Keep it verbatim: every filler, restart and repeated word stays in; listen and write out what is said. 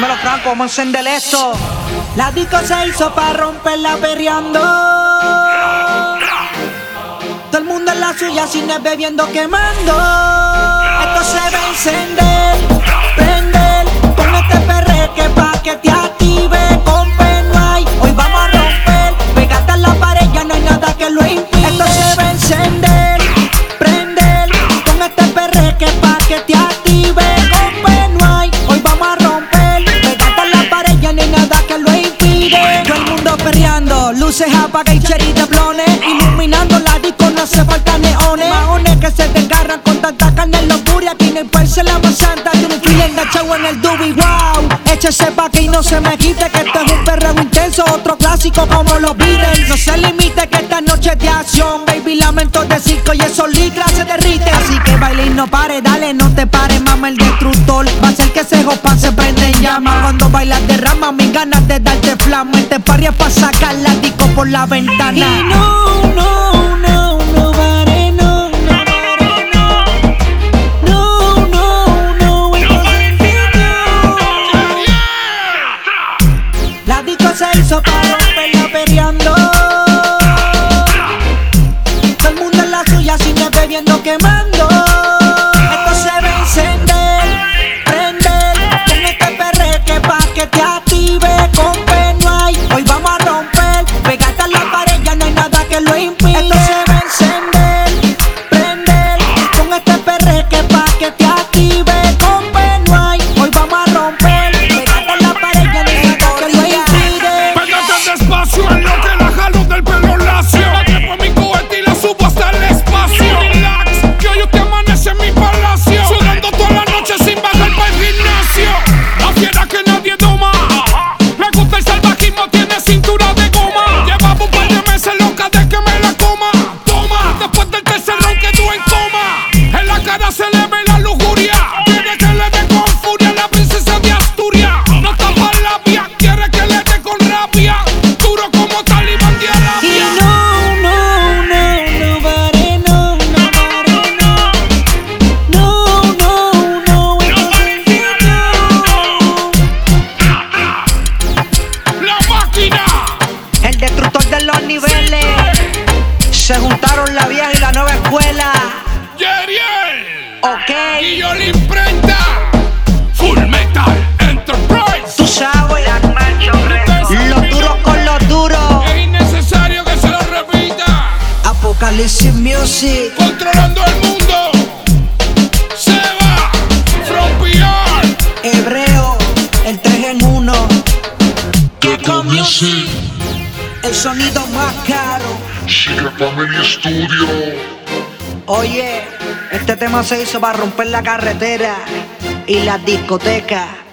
Dímelo, Franco, vamos a encender esto. La disco se hizo pa' romperla perreando. Todo el mundo en la suya, cine bebiendo, quemando. Esto se va a encender, prender. Con este perreque pa' que te active. Compe no hay, hoy vamos a romper. Pégate a la pared, ya no hay nada que lo impida. Esto se va a encender, prender. Con este perreque pa' que te active. Compe no hay, hoy vamos a romper. Pégate a la pared, ya no hay nada que lo impide. Todo el mundo perreando, luces apagadas y cherry de blones. Iluminando la disco, no hace falta neones. Maones que se desgarran con tanta carne en los buri. Aquí no hay parce la más santa. Tiene un fil enganchado en el dubi, wow. Échese pa' que y no se me quite, que esto es un perreo intenso. Otro clásico como los Beatles. No se limite que esta noche es de acción. Baby, lamento de circo y eso licra se derrite. Así que baile y no pare, dale, no te pare, mama, el destructor. Va a ser que ese jopan se prende en llama. Cuando bailas derrama mis ganas de darte flama. Este party es pa' sacar la disco por la ventana. Y no, no, no, no pare, no, no pare, no. No, no, no, esto se encendió. La disco se hizo pa' romperla perreando. Todo el mundo en la suya, cine bebiendo, quemando. Esto se va a encender, prender. Con este perreque pa' que te active. Compe no hay, hoy vamos a romper. Pégate a la pared, ya no hay nada que lo impida. Esto se va a encender, prender. Con este perreque pa' que te active. Compe no hay, hoy vamos a romper. Pégate a la pared, ya no hay nada que lo impide. Pégate despacio en lo que la jalo del pelo lacio. La trepo mi cohete y la subo hasta el espacio. Relax, que hoy te amanece en mi palacio. Sudando toda la noche sin bajar para el gimnasio. La fiera que nadie toma. Me gusta el salvajismo, tiene cintura de goma. Llevaba un par de meses loca de que me la coma. Toma, después del tercer round que tú en coma. En la cara se le ve la lujuria. Quiere que le dé con furia a la princesa de Asturias. No tapa labia, quiere que le dé con rabia. Duro como Talibán de Y Arabia. no, no, no, no pare, no, no pare, no. No, no, no, esto se encendió. La máquina. El destructor de los niveles. Se juntaron la vieja y la nueva escuela. Yeriel. Ok, Y yo le imprenta. Full Metal Enterprise. tú sabes. Los duros con los duros. Es innecesario que se lo repita. Apocalipsis Music. Controlando el mundo. Se va. From Beyond. Hebreo, el tres en uno. Ghetto Music, El sonido más caro. Secret Family Studio. Oye, este tema se hizo para romper la carretera y las discotecas.